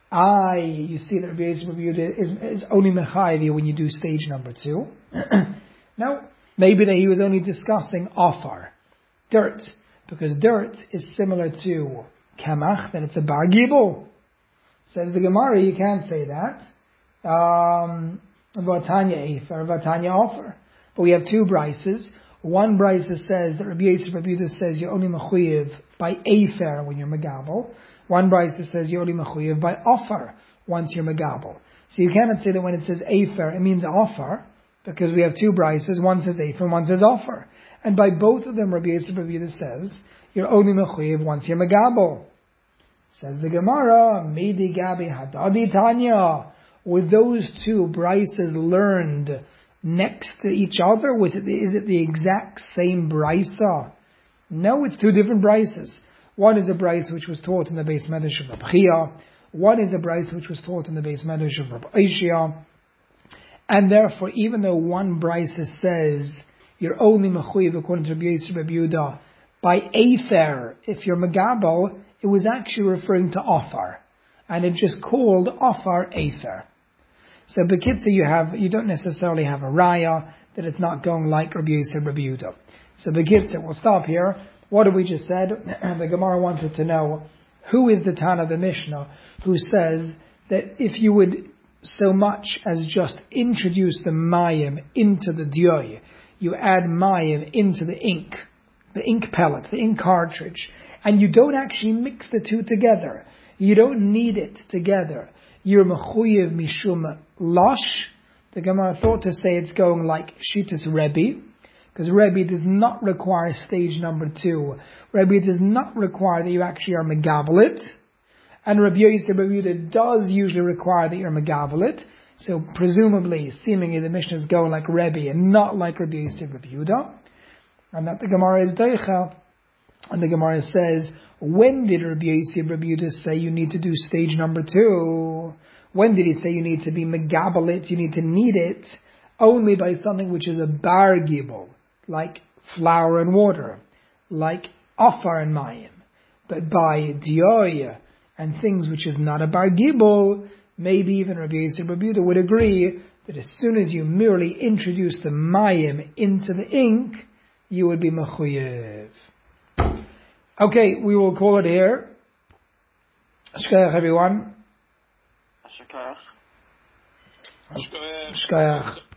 I, you see that Rabbi Yosef Rabbi Yehuda is, is only mechayiv when you do stage number two. Now, maybe that he was only discussing afar, dirt, because dirt is similar to kamach, that it's a bar gibel. Says the Gemara, you can't say that. Um, Vatanya Efer, Vatanya Offer. But we have two brises. One brise says that Rabbi Yosef Rabbi Yehuda says you're only mechuyev by Efer when you're megabel. One brise says you're only mechuyev by Offer once you're megabel. So you cannot say that when it says Efer, it means Offer, because we have two brises. One says Efer, one says Offer. And by both of them, Rabbi Yosef Rabbi Yehuda says you're only mechuyev once you're megabel. Says the Gemara, Medi Gabi Hadadi Tanya. Were those two brises learned next to each other? Was it, is it the exact same brisa? No, it's two different brises. One is a brise which was taught in the Beis Medrash of Rabbi Chia. One is a brise which was taught in the Beis Medrash of Rabbi Ishia. And therefore, even though one brise says you're only mechuyev according to Rabbi Yosef Rabbi Yehuda by Efer, if you're megabel, it was actually referring to Ofar, and it just called Ofar Efer. So Bekitza, you have you don't necessarily have a raya that it's not going like Rabbi Yosef Rabbi Yehuda. So Bekitza, we'll stop here. What have we just said? The Gemara wanted to know who is the Tana of the Mishnah who says that if you would so much as just introduce the mayim into the dioy, you add mayim into the ink, the ink pellet, the ink cartridge, and you don't actually mix the two together. You don't need it together. You're mechuyev mishum losh. The Gemara thought to say it's going like Shitas Rebbe, because Rebbe does not require stage number two. Rebbe does not require that you actually are megabelit, and Rabbi Yosef Rabbi Yehuda does usually require that you're megabelit. So presumably, seemingly, the Mishnah is going like Rebbe and not like Rabbi Yosef Rabbi Yehuda, and that the Gemara is deicha. And the Gemara says, when did Rabbi Yosef Rabbi Yehuda say you need to do stage number two? When did he say you need to be megabelit, you need to knead it? Only by something which is a bar gibel, like flour and water, like afar and mayim. But by dioy and things which is not a bar gibel, maybe even Rabbi Yosef Rabbi Yehuda would agree that as soon as you merely introduce the mayim into the ink, you would be mechuyev. Okay, we will call it here. Shkoyach, everyone. Shkoyach. Shkoyach.